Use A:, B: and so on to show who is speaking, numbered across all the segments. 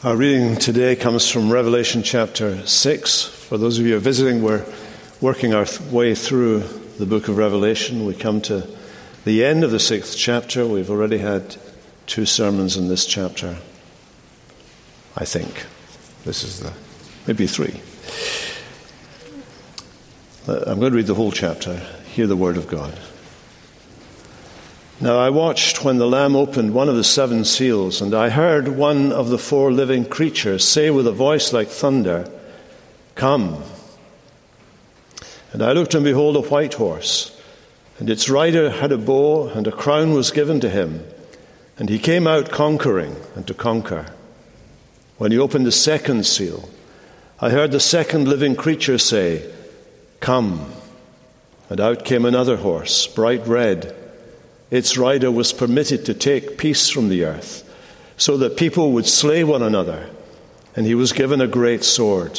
A: Our reading today comes from Revelation chapter 6. For those of you who are visiting, we're working our way through the book of Revelation. We come to the end of the 6th chapter. We've already had 2 sermons in this chapter, I think. Maybe 3. I'm going to read the whole chapter. Hear the word of God. Now I watched when the Lamb opened one of the 7 seals, and I heard one of the 4 living creatures say with a voice like thunder, "Come." And I looked, and behold, a white horse, and its rider had a bow, and a crown was given to him, and he came out conquering and to conquer. When he opened the 2nd seal, I heard the 2nd living creature say, "Come." And out came another horse, bright red. Its rider was permitted to take peace from the earth, so that people would slay one another, and he was given a great sword.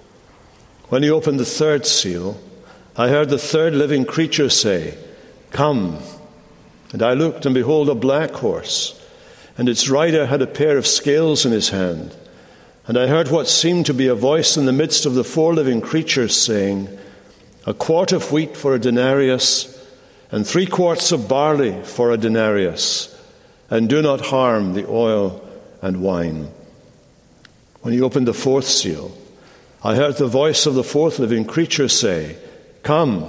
A: When he opened the 3rd seal, I heard the 3rd living creature say, "Come." And I looked, and behold, a black horse, and its rider had a pair of scales in his hand. And I heard what seemed to be a voice in the midst of the 4 living creatures saying, "A quart of wheat for a denarius, and 3 quarts of barley for a denarius, and do not harm the oil and wine." When he opened the 4th seal, I heard the voice of the 4th living creature say, "Come."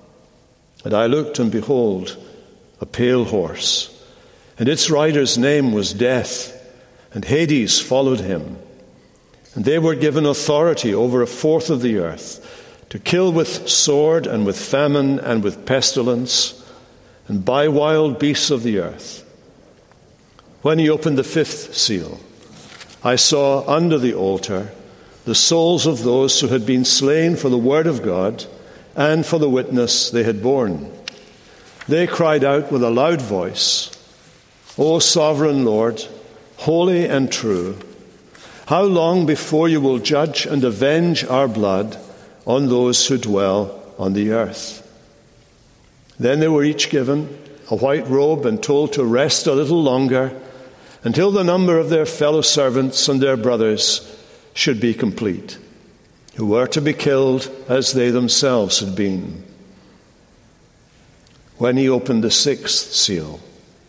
A: And I looked, and behold, a pale horse, and its rider's name was Death, and Hades followed him. And they were given authority over 1/4 of the earth, to kill with sword and with famine and with pestilence, and by wild beasts of the earth. When he opened the 5th seal, I saw under the altar the souls of those who had been slain for the word of God and for the witness they had borne. They cried out with a loud voice, "O sovereign Lord, holy and true, how long before you will judge and avenge our blood on those who dwell on the earth?" Then they were each given a white robe and told to rest a little longer until the number of their fellow servants and their brothers should be complete, who were to be killed as they themselves had been. When he opened the 6th seal,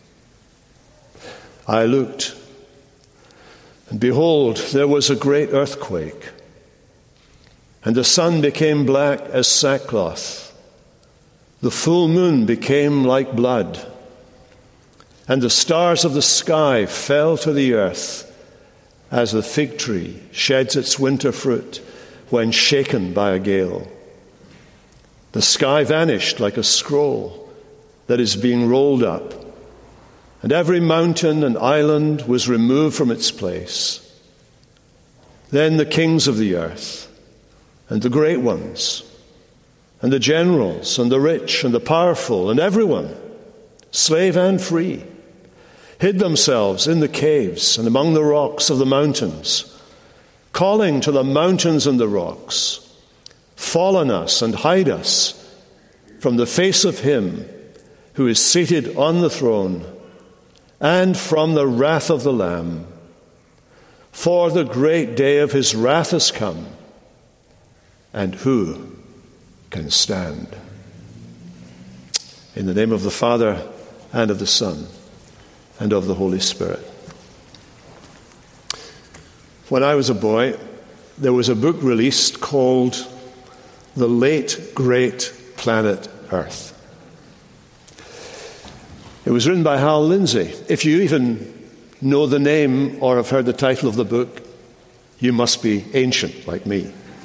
A: I looked, and behold, there was a great earthquake, and the sun became black as sackcloth. The full moon became like blood, and the stars of the sky fell to the earth as the fig tree sheds its winter fruit when shaken by a gale. The sky vanished like a scroll that is being rolled up, and every mountain and island was removed from its place. Then the kings of the earth, and the great ones, and the generals, and the rich, and the powerful, and everyone, slave and free, hid themselves in the caves and among the rocks of the mountains, calling to the mountains and the rocks, "Fall on us and hide us from the face of him who is seated on the throne, and from the wrath of the Lamb. For the great day of his wrath has come, and who can stand?" In the name of the Father, and of the Son, and of the Holy Spirit. When I was a boy, there was a book released called The Late Great Planet Earth. It was written by Hal Lindsey. If you even know the name or have heard the title of the book, you must be ancient like me.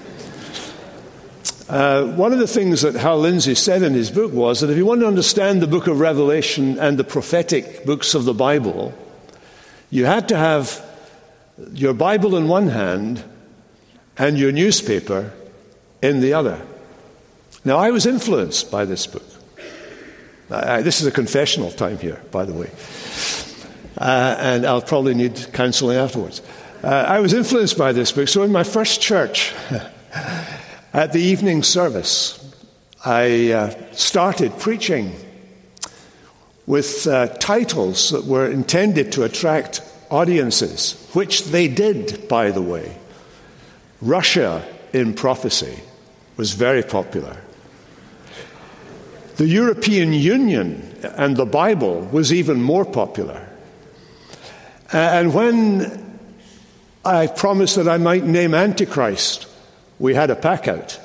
A: One of the things that Hal Lindsey said in his book was that if you want to understand the book of Revelation and the prophetic books of the Bible, you had to have your Bible in one hand and your newspaper in the other. Now, I was influenced by this book. This is a confessional time here, by the way. And I'll probably need counseling afterwards. I was influenced by this book. So in my first church, at the evening service, I started preaching with titles that were intended to attract audiences, which they did, by the way. Russia in prophecy was very popular. The European Union and the Bible was even more popular. And when I promised that I might name Antichrist, we had a pack out.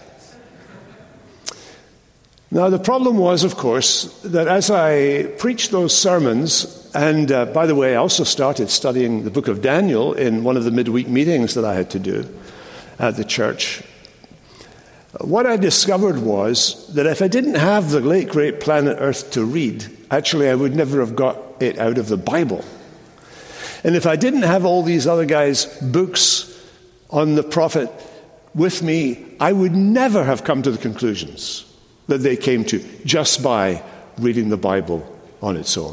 A: Now, the problem was, of course, that as I preached those sermons, and by the way, I also started studying the book of Daniel in one of the midweek meetings that I had to do at the church, what I discovered was that if I didn't have the late great Planet Earth to read, actually I would never have got it out of the Bible. And if I didn't have all these other guys' books on the prophet with me, I would never have come to the conclusions that they came to just by reading the Bible on its own.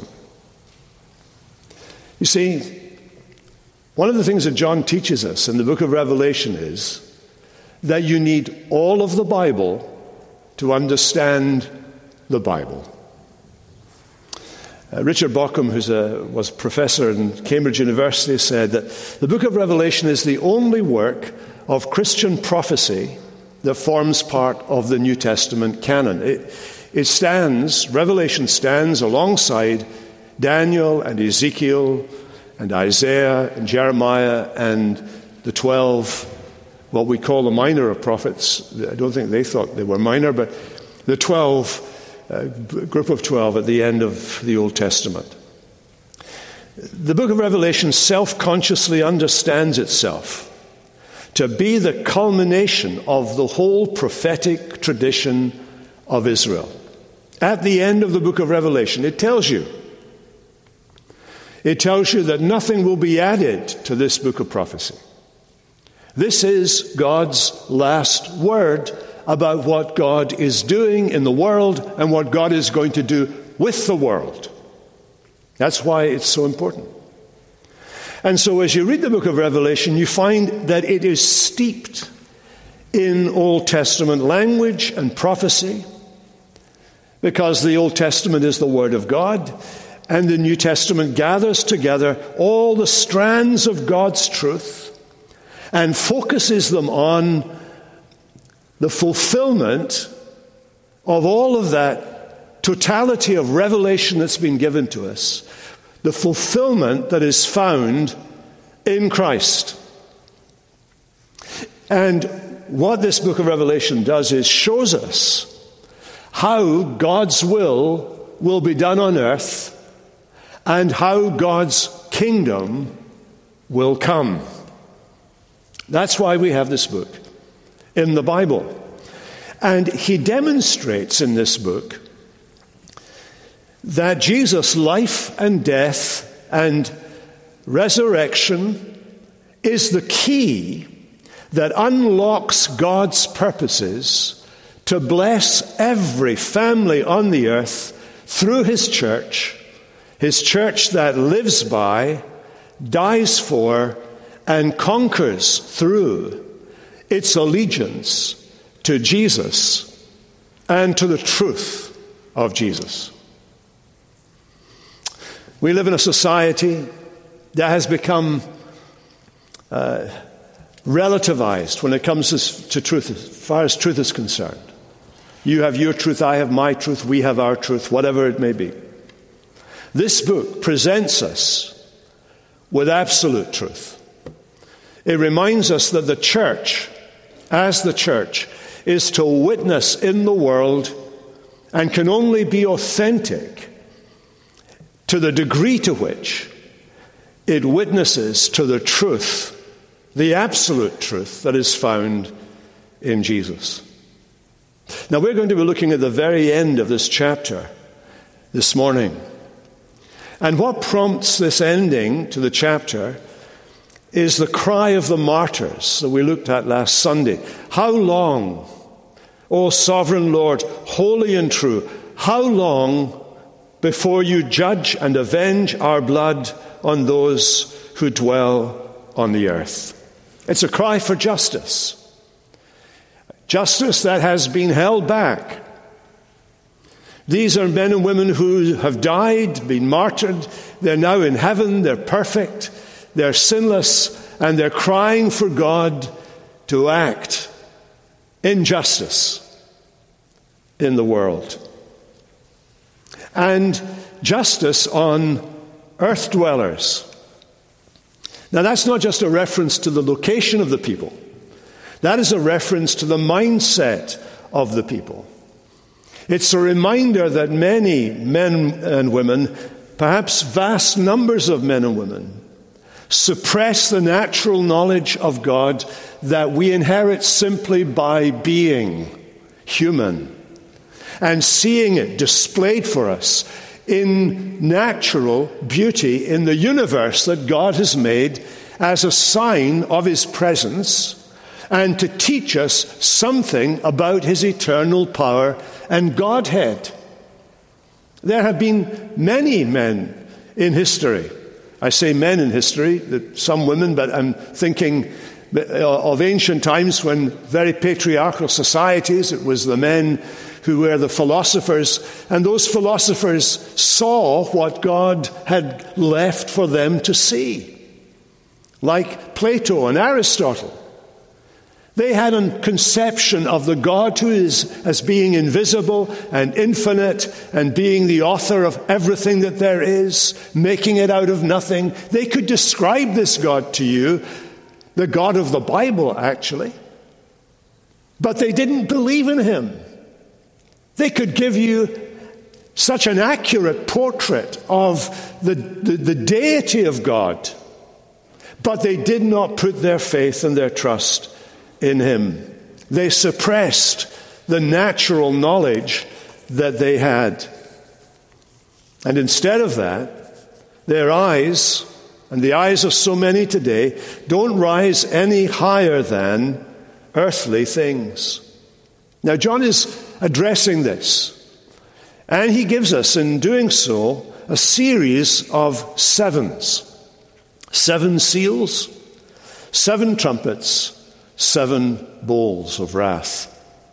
A: You see, one of the things that John teaches us in the book of Revelation is that you need all of the Bible to understand the Bible. Richard Bauckham, who was a professor in Cambridge University, said that the book of Revelation is the only work of Christian prophecy that forms part of the New Testament canon. Revelation stands alongside Daniel and Ezekiel and Isaiah and Jeremiah and the 12, what we call the minor prophets. I don't think they thought they were minor, but the 12, group of 12 at the end of the Old Testament. The book of Revelation self-consciously understands itself to be the culmination of the whole prophetic tradition of Israel. At the end of the book of Revelation, it tells you that nothing will be added to this book of prophecy. This is God's last word about what God is doing in the world and what God is going to do with the world. That's why it's so important. And so as you read the book of Revelation, you find that it is steeped in Old Testament language and prophecy, because the Old Testament is the Word of God, and the New Testament gathers together all the strands of God's truth and focuses them on the fulfillment of all of that totality of revelation that's been given to us, the fulfillment that is found in Christ. And what this book of Revelation does is shows us how God's will be done on earth and how God's kingdom will come. That's why we have this book in the Bible. And he demonstrates in this book that Jesus' life and death and resurrection is the key that unlocks God's purposes to bless every family on the earth through his church that lives by, dies for, and conquers through its allegiance to Jesus and to the truth of Jesus. We live in a society that has become relativized when it comes to truth, as far as truth is concerned. You have your truth, I have my truth, we have our truth, whatever it may be. This book presents us with absolute truth. It reminds us that the church, as the church, is to witness in the world and can only be authentic to the degree to which it witnesses to the truth, the absolute truth that is found in Jesus. Now, we're going to be looking at the very end of this chapter this morning. And what prompts this ending to the chapter is the cry of the martyrs that we looked at last Sunday. How long, O sovereign Lord, holy and true, how long before you judge and avenge our blood on those who dwell on the earth? It's a cry for justice. Justice that has been held back. These are men and women who have died, been martyred. They're now in heaven. They're perfect. They're sinless, and they're crying for God to act in justice in the world. And justice on earth dwellers. Now, that's not just a reference to the location of the people. That is a reference to the mindset of the people. It's a reminder that many men and women, perhaps vast numbers of men and women, suppress the natural knowledge of God that we inherit simply by being human and seeing it displayed for us in natural beauty in the universe that God has made as a sign of his presence and to teach us something about his eternal power and Godhead. There have been many men in history. I say men in history, some women, but I'm thinking of ancient times when very patriarchal societies, it was the men who were the philosophers, and those philosophers saw what God had left for them to see. Like Plato and Aristotle. They had a conception of the God who is as being invisible and infinite and being the author of everything that there is, making it out of nothing. They could describe this God to you, the God of the Bible, actually. But they didn't believe in him. They could give you such an accurate portrait of the deity of God, but they did not put their faith and their trust in him. They suppressed the natural knowledge that they had. And instead of that, their eyes, and the eyes of so many today, don't rise any higher than earthly things. Now, John is addressing this, and he gives us, in doing so, a series of sevens. 7 seals, 7 trumpets, 7 bowls of wrath.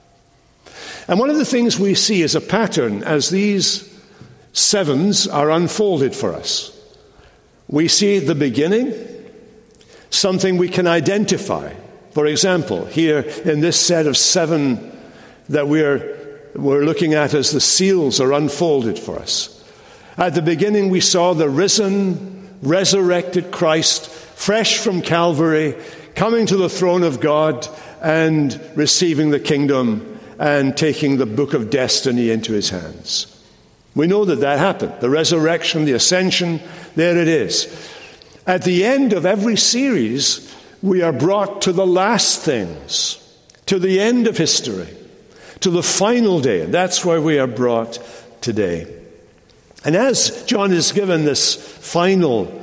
A: And one of the things we see as a pattern as these sevens are unfolded for us, we see at the beginning something we can identify. For example, here in this set of 7 that we're looking at as the seals are unfolded for us. At the beginning we saw the risen, resurrected Christ, fresh from Calvary, coming to the throne of God and receiving the kingdom and taking the book of destiny into his hands. We know that happened. The resurrection, the ascension, there it is. At the end of every series, we are brought to the last things, to the end of history, to the final day. And that's where we are brought today. And as John is given this final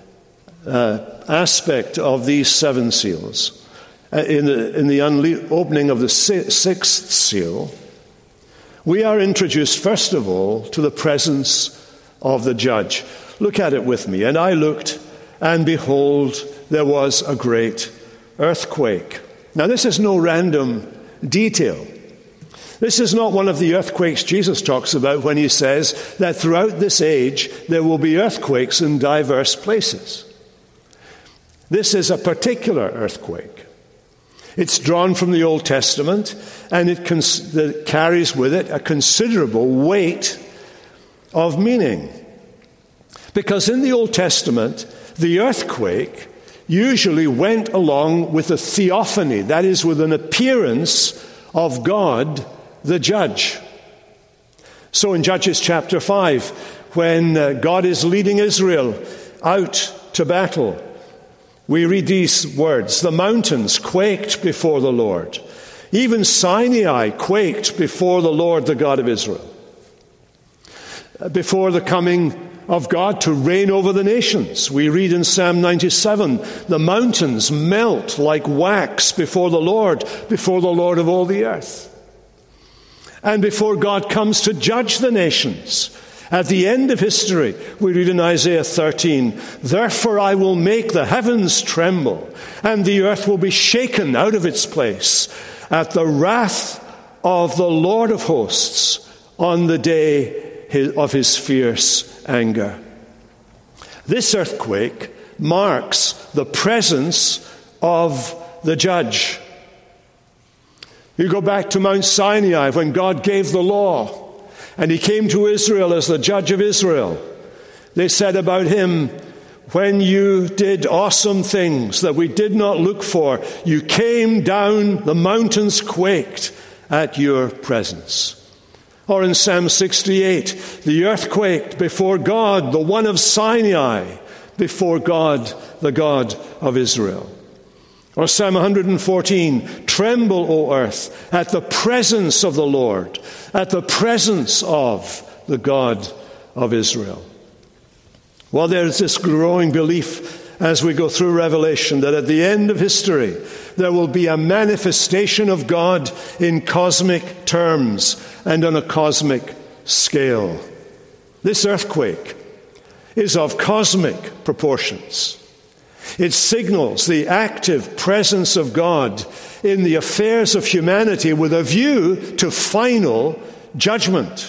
A: aspect of these 7 seals, in the opening of the 6th seal, we are introduced, first of all, to the presence of the judge. Look at it with me. And I looked, and behold, there was a great earthquake. Now, this is no random detail. This is not one of the earthquakes Jesus talks about when he says that throughout this age there will be earthquakes in diverse places. This is a particular earthquake. It's drawn from the Old Testament, and it carries with it a considerable weight of meaning. Because in the Old Testament, the earthquake usually went along with a theophany, that is, with an appearance of God, the judge. So in Judges chapter 5, when God is leading Israel out to battle, we read these words: the mountains quaked before the Lord. Even Sinai quaked before the Lord, the God of Israel. Before the coming of God to reign over the nations, we read in Psalm 97, the mountains melt like wax before the Lord of all the earth. And before God comes to judge the nations, at the end of history, we read in Isaiah 13, therefore I will make the heavens tremble, and the earth will be shaken out of its place at the wrath of the Lord of hosts on the day of his fierce anger. This earthquake marks the presence of the judge. You go back to Mount Sinai when God gave the law, and he came to Israel as the judge of Israel. They said about him, when you did awesome things that we did not look for, you came down, the mountains quaked at your presence. Or in Psalm 68, the earth quaked before God, the one of Sinai, before God, the God of Israel. Or Psalm 114, tremble, O earth, at the presence of the Lord, at the presence of the God of Israel. Well, there's this growing belief as we go through Revelation that at the end of history, there will be a manifestation of God in cosmic terms and on a cosmic scale. This earthquake is of cosmic proportions. It signals the active presence of God in the affairs of humanity with a view to final judgment.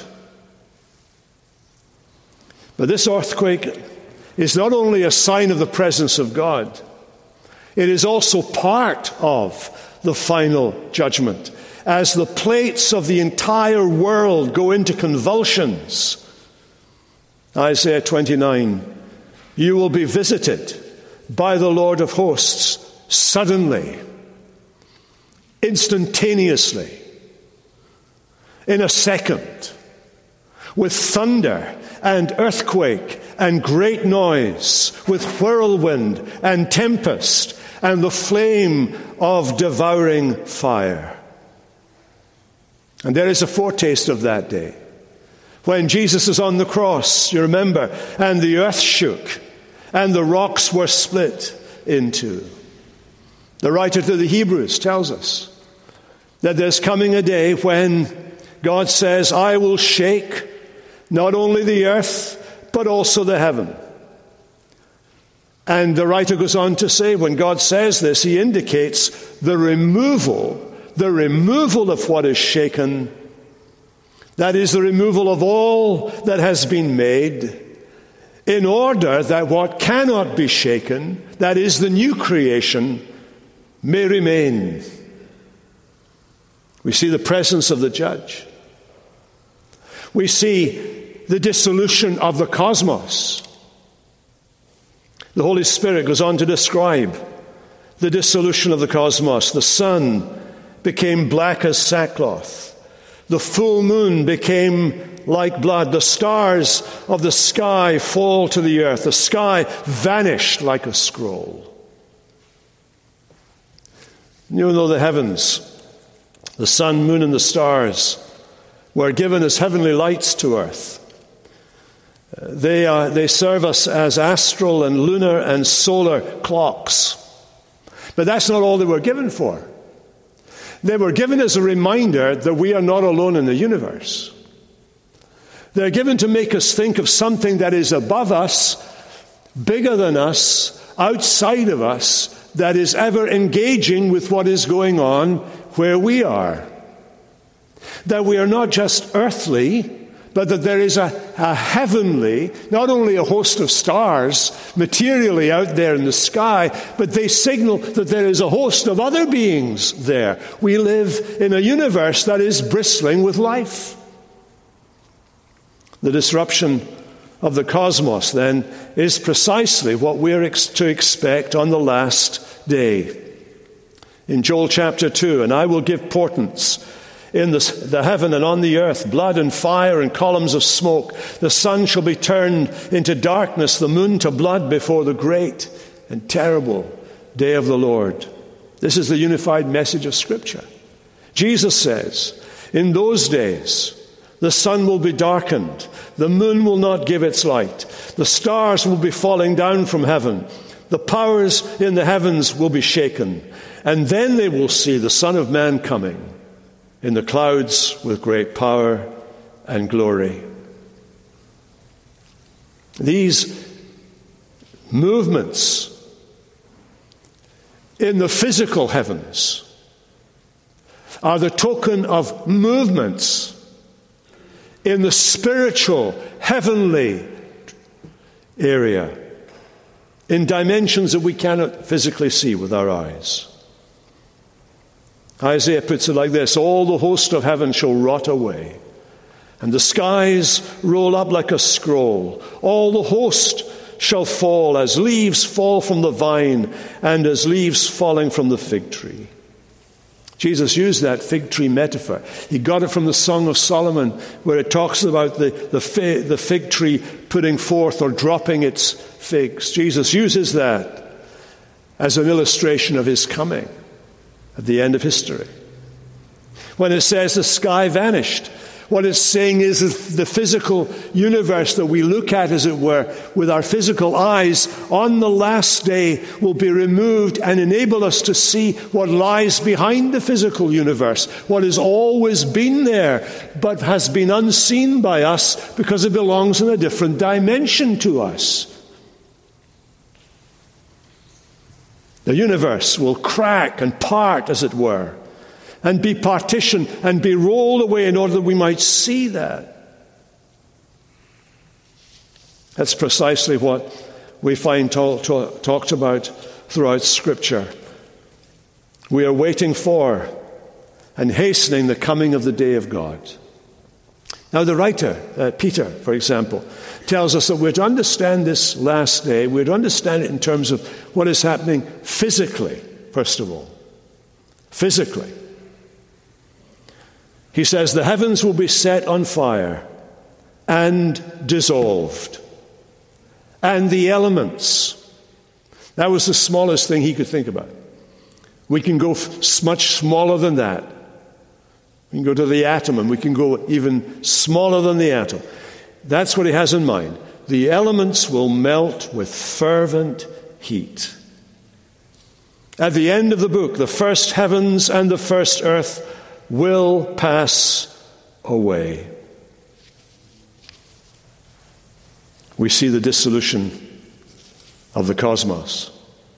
A: But this earthquake is not only a sign of the presence of God, it is also part of the final judgment. As the plates of the entire world go into convulsions, Isaiah 29, you will be visited by the Lord of hosts suddenly, instantaneously, in a second, with thunder and earthquake and great noise, with whirlwind and tempest and the flame of devouring fire. And there is a foretaste of that day. When Jesus is on the cross, you remember, and the earth shook and the rocks were split in two. The writer to the Hebrews tells us that there's coming a day when God says, I will shake not only the earth, but also the heaven. And the writer goes on to say, when God says this, he indicates the removal of what is shaken. That is the removal of all that has been made, in order that what cannot be shaken, that is the new creation, may remain. We see the presence of the judge. We see the dissolution of the cosmos. The Holy Spirit goes on to describe the dissolution of the cosmos. The sun became black as sackcloth. The full moon became like blood. The stars of the sky fall to the earth. The sky vanished like a scroll. You know, the heavens, the sun, moon, and the stars were given as heavenly lights to earth. They serve us as astral and lunar and solar clocks. But that's not all they were given for. They were given as a reminder that we are not alone in the universe. They're given to make us think of something that is above us, bigger than us, outside of us, that is ever engaging with what is going on where we are. That we are not just earthly, but that there is a heavenly, not only a host of stars materially out there in the sky, but they signal that there is a host of other beings there. We live in a universe that is bristling with life. The disruption of the cosmos, then, is precisely what we're to expect on the last day. In Joel chapter 2, and I will give portents in the heaven and on the earth, blood and fire and columns of smoke. The sun shall be turned into darkness, the moon to blood before the great and terrible day of the Lord. This is the unified message of Scripture. Jesus says, in those days, the sun will be darkened, the moon will not give its light, the stars will be falling down from heaven, the powers in the heavens will be shaken, and then they will see the Son of Man coming in the clouds with great power and glory. These movements in the physical heavens are the token of movements in the spiritual, heavenly area. in dimensions that we cannot physically see with our eyes. Isaiah puts it like this: all the host of heaven shall rot away, and the skies roll up like a scroll. All the host shall fall as leaves fall from the vine, and as leaves falling from the fig tree. Jesus used that fig tree metaphor. He got it from the Song of Solomon, where it talks about the fig tree putting forth or dropping its figs. Jesus uses that as an illustration of his coming at the end of history. When it says the sky vanished, what it's saying is the physical universe that we look at, as it were, with our physical eyes, on the last day will be removed and enable us to see what lies behind the physical universe, what has always been there, but has been unseen by us because it belongs in a different dimension to us. The universe will crack and part, as it were, and be partitioned and be rolled away in order that we might see that. That's precisely what we find talked about throughout Scripture. We are waiting for and hastening the coming of the day of God. Now the writer, Peter, for example, tells us that we're to understand this last day, we're to understand it in terms of what is happening physically, first of all. Physically. He says the heavens will be set on fire and dissolved, and the elements. That was the smallest thing he could think about. We can go much smaller than that. We can go to the atom, and we can go even smaller than the atom. That's what he has in mind. The elements will melt with fervent heat. At the end of the book, the first heavens and the first earth will pass away. We see the dissolution of the cosmos.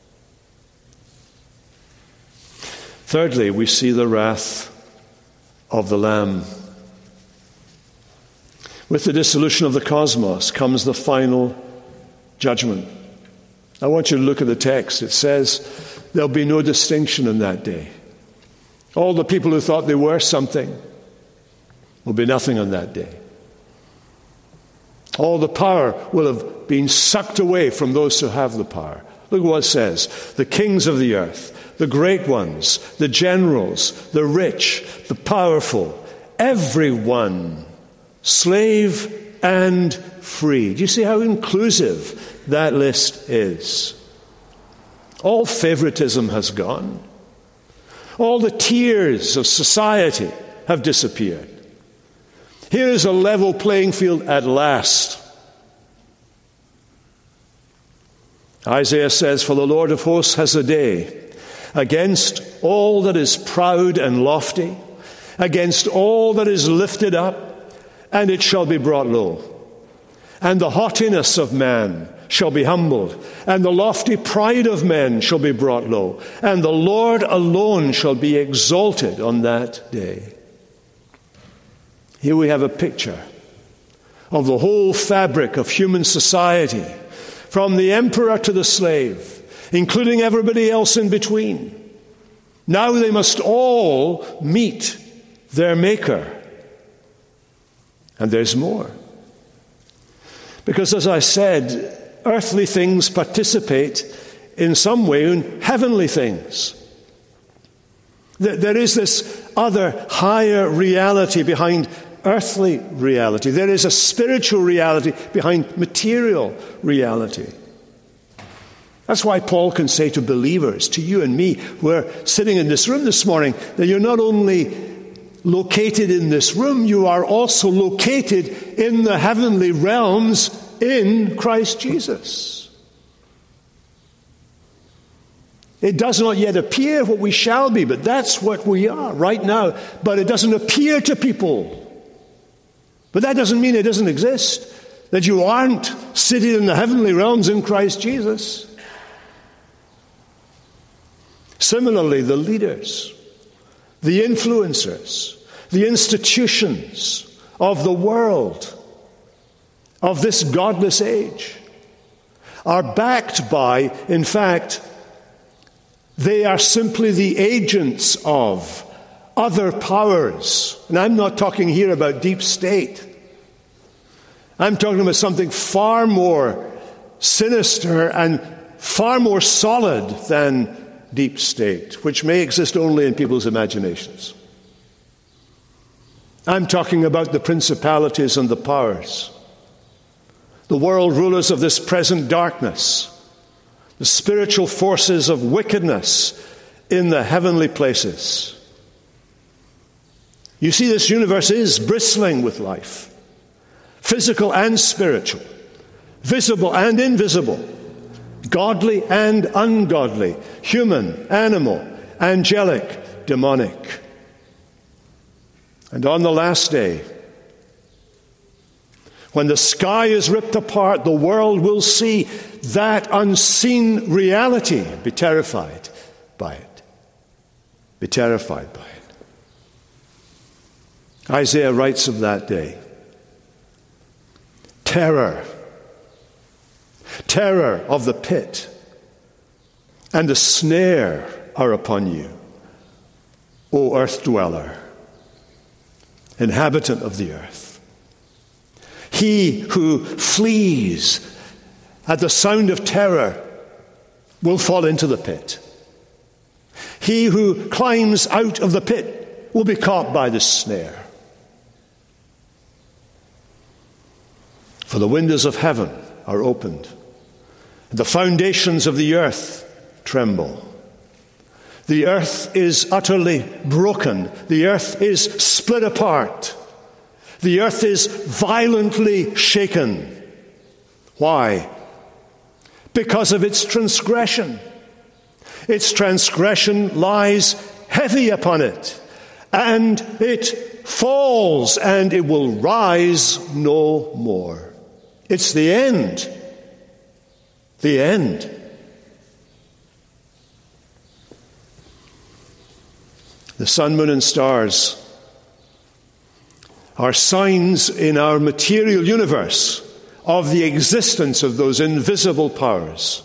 A: Thirdly, we see the wrath of the Lamb. With the dissolution of the cosmos comes the final judgment. I want you to look at the text. It says there'll be no distinction in that day. All the people who thought they were something will be nothing on that day. All the power will have been sucked away from those who have the power. Look what it says. The kings of the earth, the great ones, the generals, the rich, the powerful, everyone, slave and free. Do you see how inclusive that list is? All favoritism has gone. All the tiers of society have disappeared. Here is a level playing field at last. Isaiah says, "For the Lord of hosts has a day against all that is proud and lofty, against all that is lifted up, and it shall be brought low. And the haughtiness of man shall be humbled, and the lofty pride of men shall be brought low, and the Lord alone shall be exalted on that day." Here we have a picture of the whole fabric of human society, from the emperor to the slave, including everybody else in between. Now they must all meet their Maker. And there's more. Because, as I said, earthly things participate in some way in heavenly things. There is this other higher reality behind earthly reality. There is a spiritual reality behind material reality. That's why Paul can say to believers, to you and me, who are sitting in this room this morning, that you're not only located in this room, you are also located in the heavenly realms in Christ Jesus. It does not yet appear what we shall be, but that's what we are right now. But it doesn't appear to people. But that doesn't mean it doesn't exist, that you aren't seated in the heavenly realms in Christ Jesus. Similarly, the leaders, the influencers, the institutions of the world, of this godless age, are backed by, in fact, they are simply the agents of other powers. And I'm not talking here about deep state. I'm talking about something far more sinister and far more solid than deep state, which may exist only in people's imaginations. I'm talking about the principalities and the powers, the world rulers of this present darkness, the spiritual forces of wickedness in the heavenly places. You see, this universe is bristling with life, physical and spiritual, visible and invisible, godly and ungodly, human, animal, angelic, demonic. And on the last day, when the sky is ripped apart, the world will see that unseen reality, be terrified by it. Be terrified by it. Isaiah writes of that day, terror of the pit and the snare are upon you, O earth dweller, inhabitant of the earth. He who flees at the sound of terror will fall into the pit. He who climbs out of the pit will be caught by the snare. For the windows of heaven are opened, and the foundations of the earth tremble. The earth is utterly broken. The earth is split apart. The earth is violently shaken. Why? Because of its transgression. Its transgression lies heavy upon it, and it falls, and it will rise no more. It's the end. The end. The sun, moon, and stars are signs in our material universe of the existence of those invisible powers.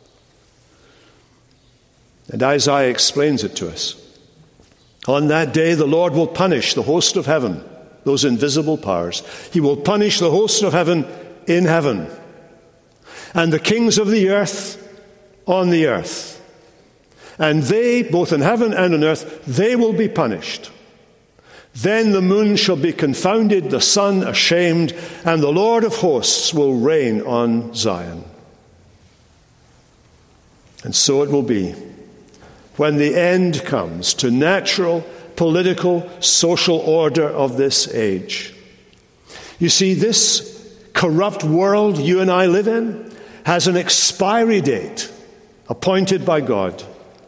A: And Isaiah explains it to us. On that day, the Lord will punish the host of heaven, those invisible powers. He will punish the host of heaven in heaven, and the kings of the earth on the earth. And they, both in heaven and on earth, they will be punished. Then the moon shall be confounded, the sun ashamed, and the Lord of hosts will reign on Zion. And so it will be when the end comes to natural, political, social order of this age. You see, this corrupt world you and I live in has an expiry date appointed by God.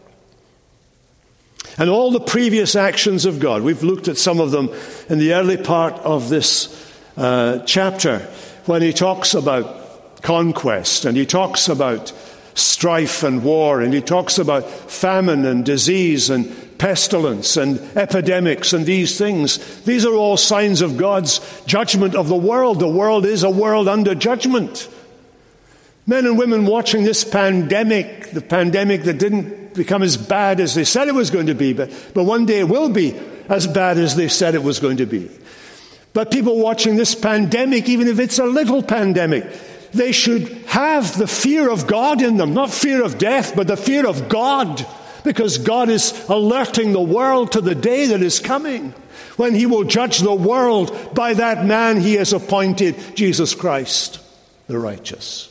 A: And all the previous actions of God, we've looked at some of them in the early part of this chapter, when he talks about conquest, and he talks about strife and war, and he talks about famine and disease and pestilence and epidemics and these things. These are all signs of God's judgment of the world. The world is a world under judgment. Men and women watching this pandemic, the pandemic that didn't become as bad as they said it was going to be, but one day it will be as bad as they said it was going to be. But people watching this pandemic, even if it's a little pandemic, they should have the fear of God in them, not fear of death, but the fear of God, because God is alerting the world to the day that is coming when he will judge the world by that man he has appointed, Jesus Christ, the righteous.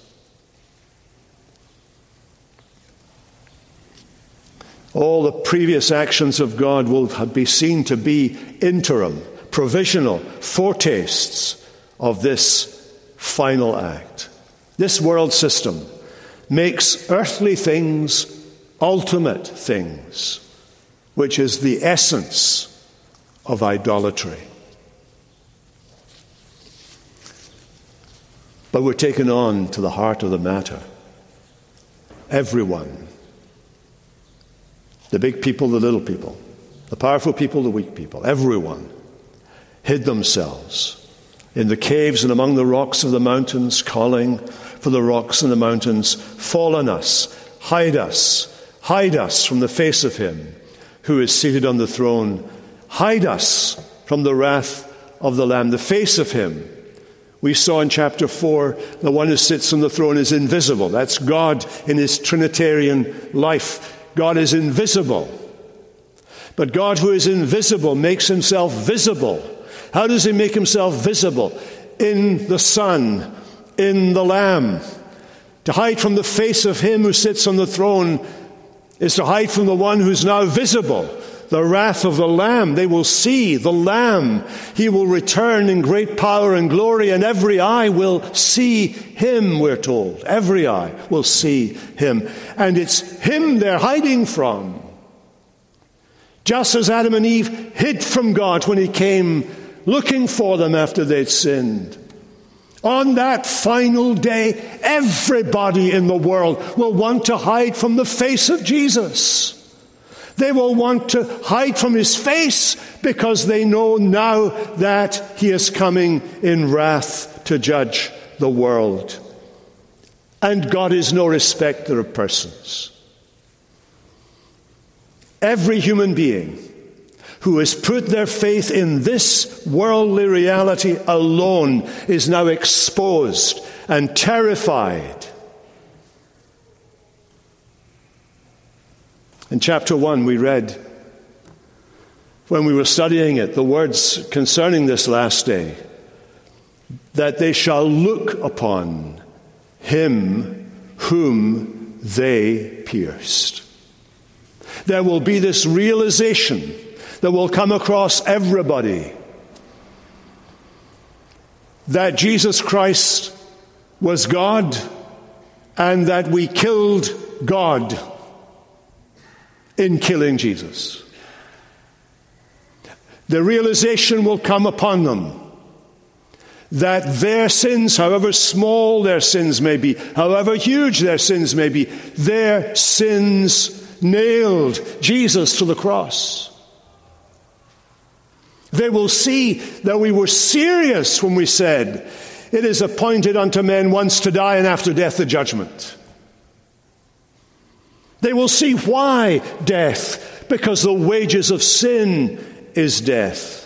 A: All the previous actions of God will be seen to be interim, provisional foretastes of this final act. This world system makes earthly things ultimate things, which is the essence of idolatry. But we're taken on to the heart of the matter. Everyone, the big people, the little people, the powerful people, the weak people, everyone hid themselves in the caves and among the rocks of the mountains, calling for the rocks and the mountains. Fall on us, hide us from the face of him who is seated on the throne. Hide us from the wrath of the Lamb, the face of him. We saw in chapter 4, the one who sits on the throne is invisible. That's God in his Trinitarian life. God is invisible. But God who is invisible makes himself visible. How does he make himself visible? In the Son, in the Lamb. To hide from the face of him who sits on the throne is to hide from the one who's now visible, the wrath of the Lamb. They will see the Lamb. He will return in great power and glory, and every eye will see him, we're told. Every eye will see him. And it's him they're hiding from. Just as Adam and Eve hid from God when he came looking for them after they'd sinned. On that final day, everybody in the world will want to hide from the face of Jesus. They will want to hide from his face because they know now that he is coming in wrath to judge the world. And God is no respecter of persons. Every human being who has put their faith in this worldly reality alone is now exposed and terrified. In chapter 1 we read, when we were studying it, the words concerning this last day, that they shall look upon him whom they pierced. There will be this realization that will come across everybody that Jesus Christ was God and that we killed God in killing Jesus. The realization will come upon them that their sins, however small their sins may be, however huge their sins may be, their sins nailed Jesus to the cross. They will see that we were serious when we said, it is appointed unto men once to die, and after death the judgment. They will see why death, because the wages of sin is death.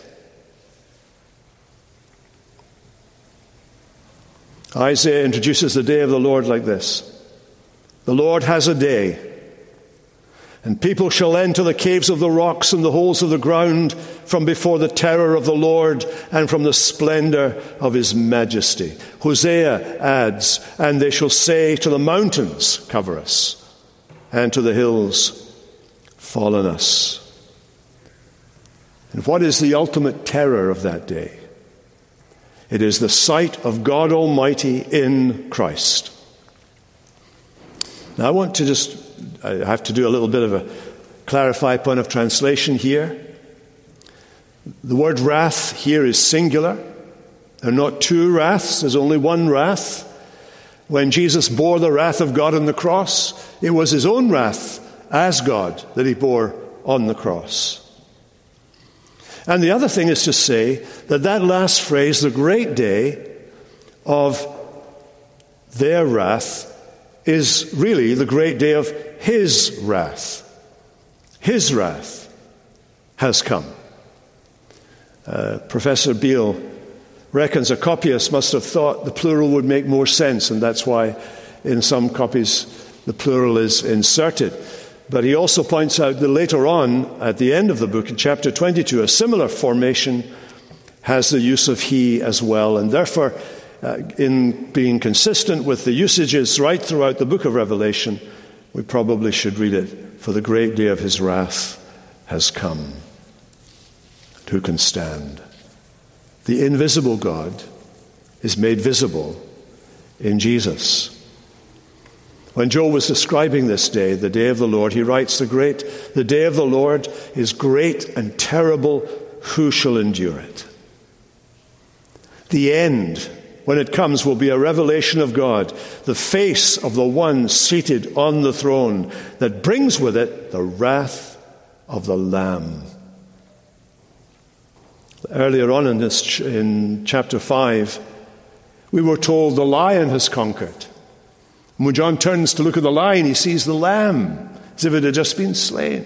A: Isaiah introduces the day of the Lord like this. The Lord has a day, and people shall enter the caves of the rocks and the holes of the ground from before the terror of the Lord and from the splendor of his majesty. Hosea adds, and they shall say to the mountains, cover us, and to the hills, fall on us. And what is the ultimate terror of that day? It is the sight of God Almighty in Christ. Now I have to do a little bit of a clarify point of translation here. The word wrath here is singular. There are not two wraths, there's only one wrath. When Jesus bore the wrath of God on the cross, it was his own wrath as God that he bore on the cross. And the other thing is to say that last phrase, the great day of their wrath, is really the great day of his wrath. His wrath has come. Professor Beale reckons a copyist must have thought the plural would make more sense, and that's why in some copies the plural is inserted. But he also points out that later on, at the end of the book, in chapter 22, a similar formation has the use of he as well. And therefore, in being consistent with the usages right throughout the book of Revelation, we probably should read it, for the great day of his wrath has come. Who can stand? The invisible God is made visible in Jesus. When Joel was describing this day, the day of the Lord, he writes, the day of the Lord is great and terrible. Who shall endure it? The end, when it comes, will be a revelation of God, the face of the one seated on the throne, that brings with it the wrath of the Lamb. Earlier on in chapter 5, we were told the lion has conquered. And when John turns to look at the lion, he sees the lamb, as if it had just been slain.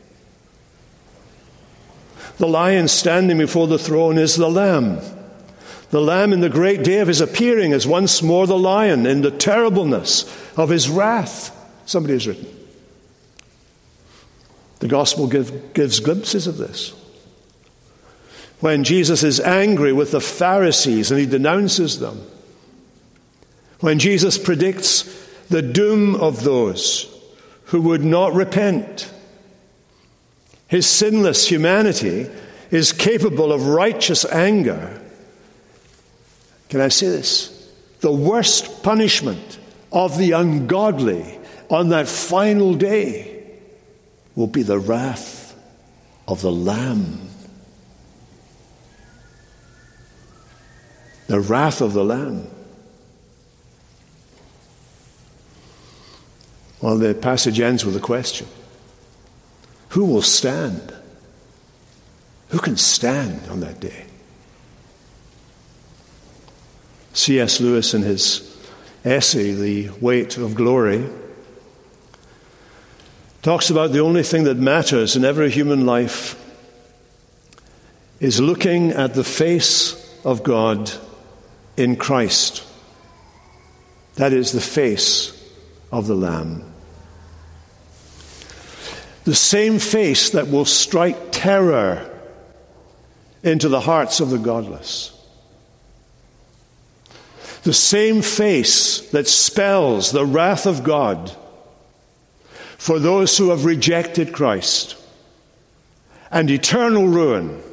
A: The lion standing before the throne is the lamb. The lamb in the great day of his appearing is once more the lion in the terribleness of his wrath. Somebody has written. The gospel gives glimpses of this. When Jesus is angry with the Pharisees and he denounces them. When Jesus predicts the doom of those who would not repent. His sinless humanity is capable of righteous anger. Can I say this? The worst punishment of the ungodly on that final day will be the wrath of the Lamb. The wrath of the Lamb. Well, the passage ends with a question. Who will stand? Who can stand on that day? C.S. Lewis, in his essay, The Weight of Glory, talks about the only thing that matters in every human life is looking at the face of God in Christ. That is the face of the Lamb. The same face that will strike terror into the hearts of the godless. The same face that spells the wrath of God for those who have rejected Christ and eternal ruin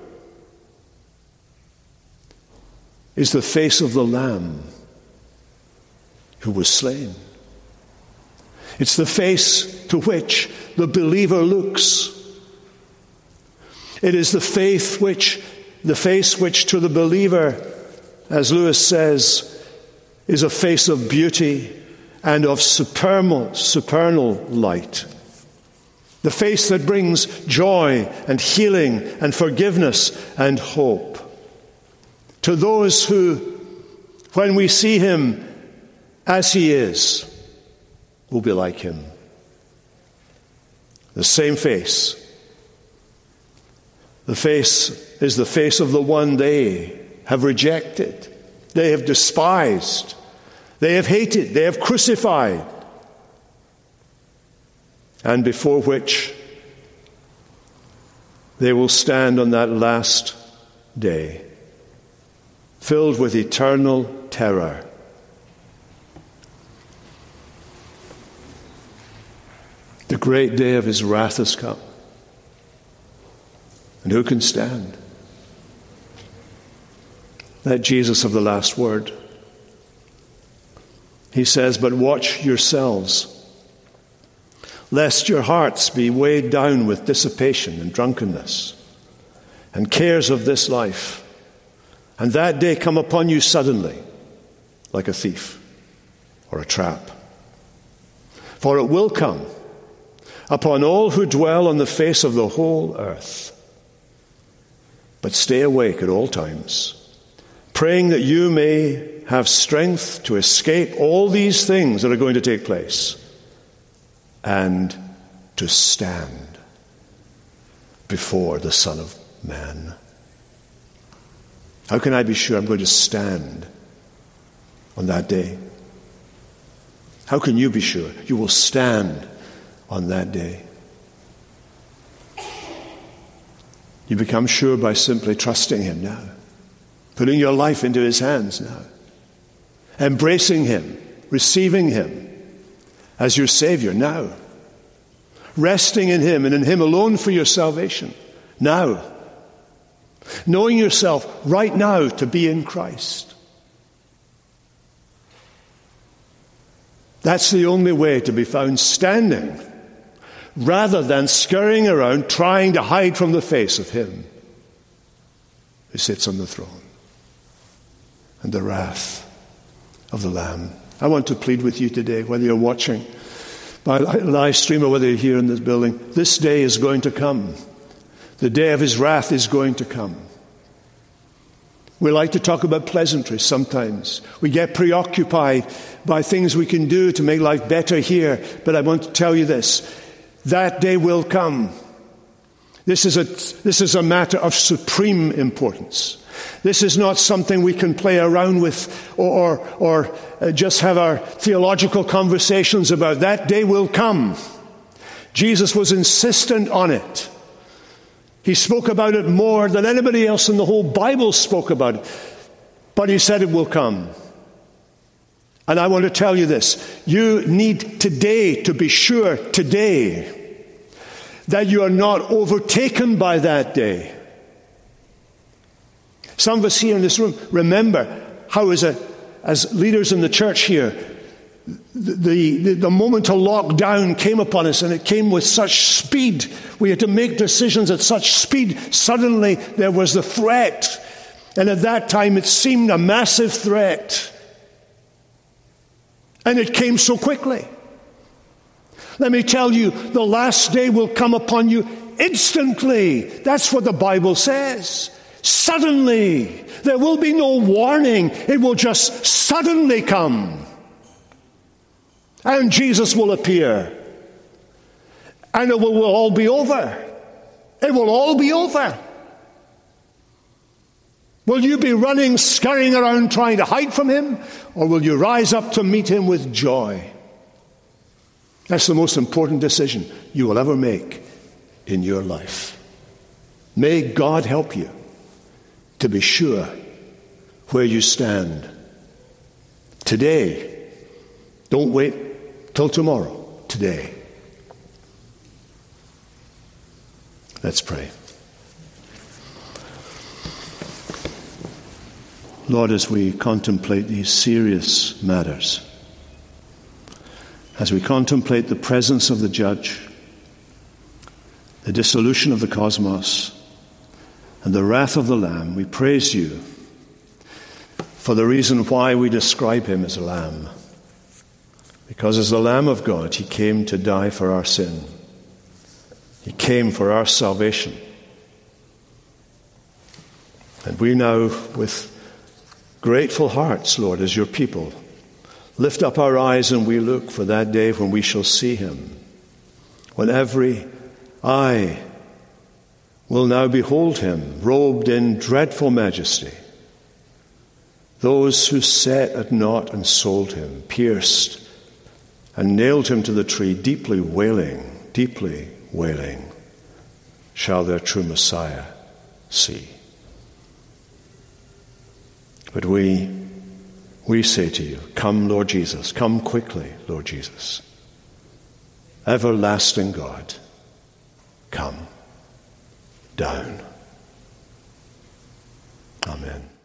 A: is the face of the Lamb who was slain. It's the face to which the believer looks. It is the face which to the believer, as Lewis says, is a face of beauty and of supernal light. The face that brings joy and healing and forgiveness and hope. To those who, when we see him as he is, will be like him. The same face. The face is the face of the one they have rejected, they have despised, they have hated, they have crucified, and before which they will stand on that last day, filled with eternal terror. The great day of his wrath has come. And who can stand? That Jesus of the last word. He says, "But watch yourselves, lest your hearts be weighed down with dissipation and drunkenness and cares of this life, and that day come upon you suddenly, like a thief or a trap. For it will come upon all who dwell on the face of the whole earth. But stay awake at all times, praying that you may have strength to escape all these things that are going to take place and to stand before the Son of Man." How can I be sure I'm going to stand on that day? How can you be sure you will stand on that day? You become sure by simply trusting him now, putting your life into his hands now, embracing him, receiving him as your Savior now, resting in him and in him alone for your salvation now, knowing yourself right now to be in Christ. That's the only way to be found standing, rather than scurrying around trying to hide from the face of him who sits on the throne and the wrath of the Lamb. I want to plead with you today, whether you're watching by live stream or whether you're here in this building, this day is going to come. The day of his wrath is going to come. We like to talk about pleasantries sometimes. We get preoccupied by things we can do to make life better here. But I want to tell you this. That day will come. This is a matter of supreme importance. This is not something we can play around with or just have our theological conversations about. That day will come. Jesus was insistent on it. He spoke about it more than anybody else in the whole Bible spoke about it. But he said it will come. And I want to tell you this. You need today to be sure today that you are not overtaken by that day. Some of us here in this room remember how as leaders in the church here, the moment of lockdown came upon us, and it came with such speed. We had to make decisions at such speed. Suddenly there was the threat. And at that time it seemed a massive threat. And it came so quickly. Let me tell you, the last day will come upon you instantly. That's what the Bible says. Suddenly. There will be no warning. It will just suddenly come. And Jesus will appear. And it will all be over. It will all be over. Will you be running, scurrying around trying to hide from him? Or will you rise up to meet him with joy? That's the most important decision you will ever make in your life. May God help you to be sure where you stand. Today. Don't wait till tomorrow. Today. Let's pray. Lord, as we contemplate these serious matters, as we contemplate the presence of the Judge, the dissolution of the cosmos, and the wrath of the Lamb, we praise you for the reason why we describe him as a lamb. Because as the Lamb of God, he came to die for our sin. He came for our salvation. And we now, with grateful hearts, Lord, as your people, lift up our eyes and we look for that day when we shall see him, when every eye will now behold him, robed in dreadful majesty. Those who set at naught and sold him, pierced and nailed him to the tree, deeply wailing, shall their true Messiah see. But we say to you, come, Lord Jesus, come quickly, Lord Jesus. Everlasting God, come down. Amen.